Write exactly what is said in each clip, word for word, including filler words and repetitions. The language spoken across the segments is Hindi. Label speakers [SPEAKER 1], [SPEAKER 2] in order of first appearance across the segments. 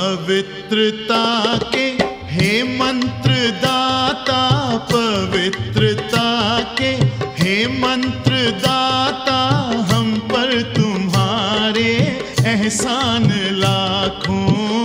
[SPEAKER 1] पवित्रता के हे मंत्र दाता, पवित्रता के हे मंत्र दाता, हम पर तुम्हारे एहसान लाखों।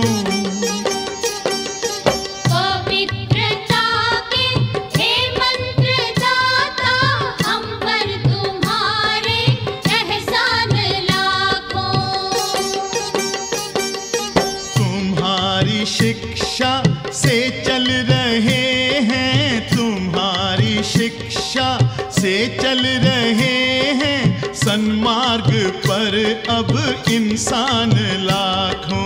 [SPEAKER 1] शिक्षा से चल रहे हैं, तुम्हारी शिक्षा से चल रहे हैं, सन्मार्ग पर अब इंसान लाखों।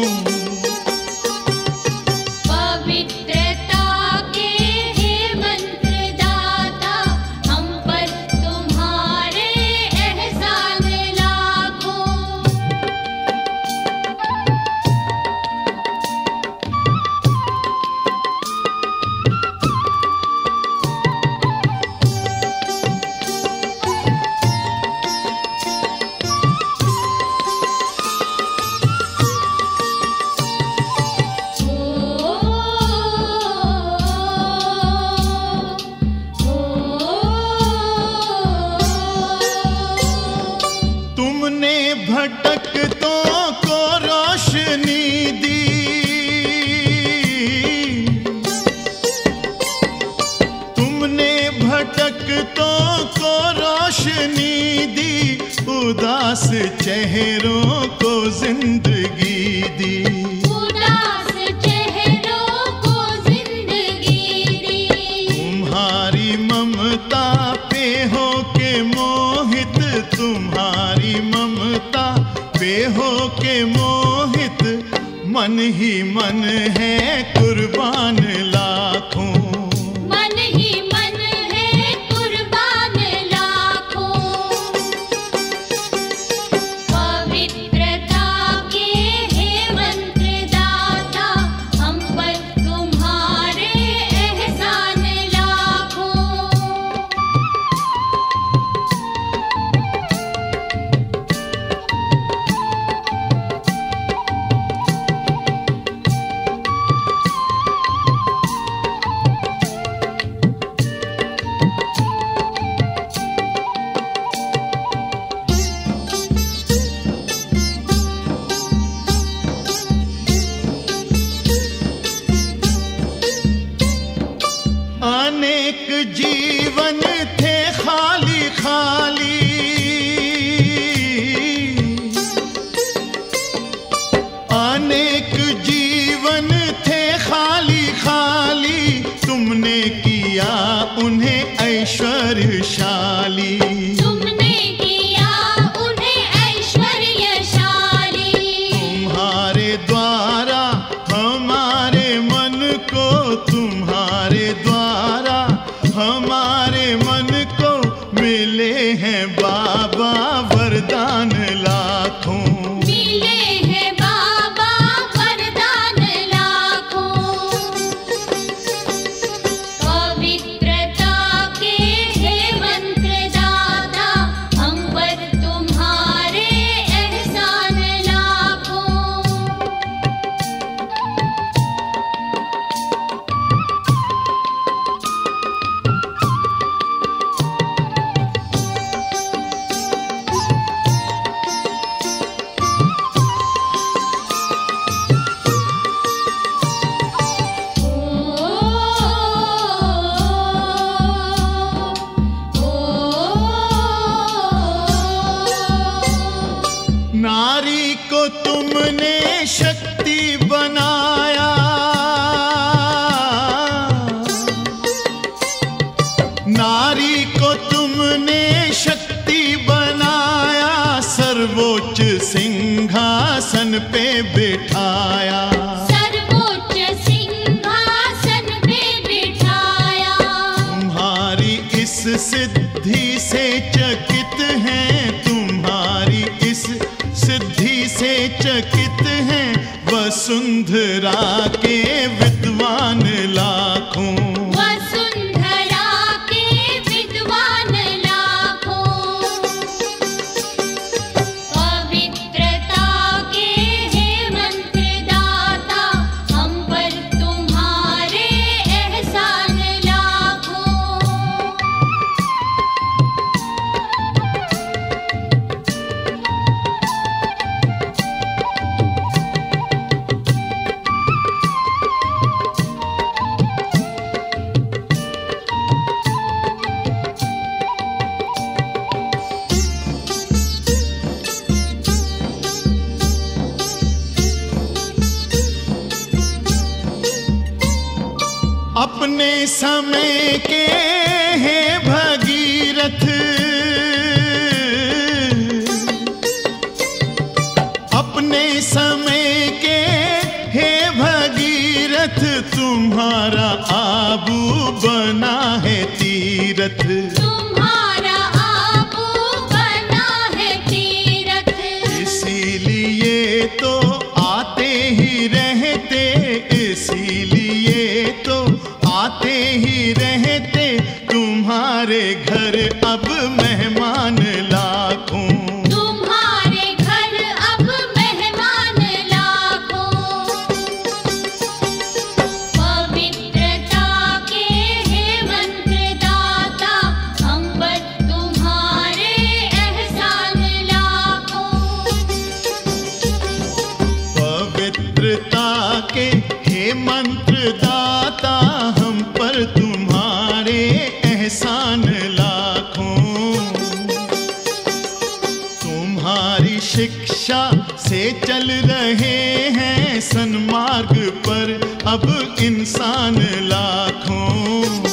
[SPEAKER 1] भटकतों को रोशनी दी, तुमने भटकतों को रोशनी दी, उदास चेहरों को जिंदगी दी,
[SPEAKER 2] उदास चेहरों को जिंदगी दी।
[SPEAKER 1] तुम्हारी ममता पे हो के मोहित, तुम्हारी ममता पे हो के मोहित, मन ही मन है कुर्बान लाखों।
[SPEAKER 2] मन ही मन है कुर्बान लाखों। पवित्रता के हे मंत्र दाता, हम पर तुम्हारे एहसान लाखों।
[SPEAKER 1] अनेक जीवन थे खाली खाली, अनेक जीवन थे खाली खाली, तुमने किया उन्हें ऐश्वर्यशाली,
[SPEAKER 2] तुमने किया उन्हें ऐश्वर्यशाली।
[SPEAKER 1] तुम्हारे द्वारा हमारे मन को, तुम्हारे द्वारा हमारे मन को मिले हैं बाबा वरदान लाखों।
[SPEAKER 2] मिले हैं बाबा वरदान लाखों। पवित्रता के हे मंत्र दाता, हम पर तुम्हारे एहसान लाखों।
[SPEAKER 1] नारी को तुमने शक्ति बनाया, नारी को तुमने शक्ति बनाया, सर्वोच्च सिंहासन पे बिठाया,
[SPEAKER 2] सर्वोच्च सिंहासन पे बिठाया।
[SPEAKER 1] तुम्हारी इस सिद्धि से चकित हैं, तुम्हारी इस सिद्धि से चकित हैं, वसुंधरा के विद्वान लाखों।
[SPEAKER 2] वसुंधरा के विद्वान लाखों। पवित्रता के हे मंत्र दाता,
[SPEAKER 1] अपने समय के हैं भगीरथ, अपने समय के हैं भगीरथ, तुम्हारा आबू बना है तीरथ।
[SPEAKER 2] तुम्हारा आबू बना है तीरथ।
[SPEAKER 1] इसीलिए तो आते ही रहते, इसीलिए तो आते ही रहते, तुम्हारे घर अब मेहमान लाखों।
[SPEAKER 2] तुम्हारे घर अब मेहमान लाखों। पवित्रता के हे मंत्रदाता, हम पर तुम्हारे एहसान लाखों।
[SPEAKER 1] पवित्रता के हे मंत्रदाता, हम पर तुम्हारे एहसान लाखों। तुम्हारी शिक्षा से चल रहे हैं सन्मार्ग पर अब इंसान लाखों।